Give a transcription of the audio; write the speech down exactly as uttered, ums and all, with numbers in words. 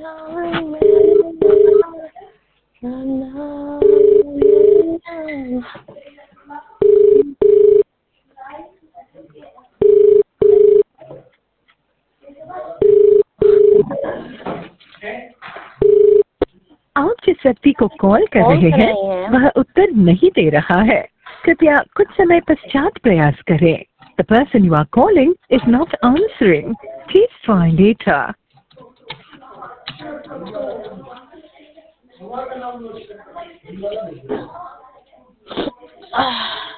आप जिस व्यक्ति को कॉल कर रहे हैं वह उत्तर नहीं दे रहा है। कृपया कुछ समय पश्चात प्रयास करें। The person you are calling is not answering. Please try later. Ah.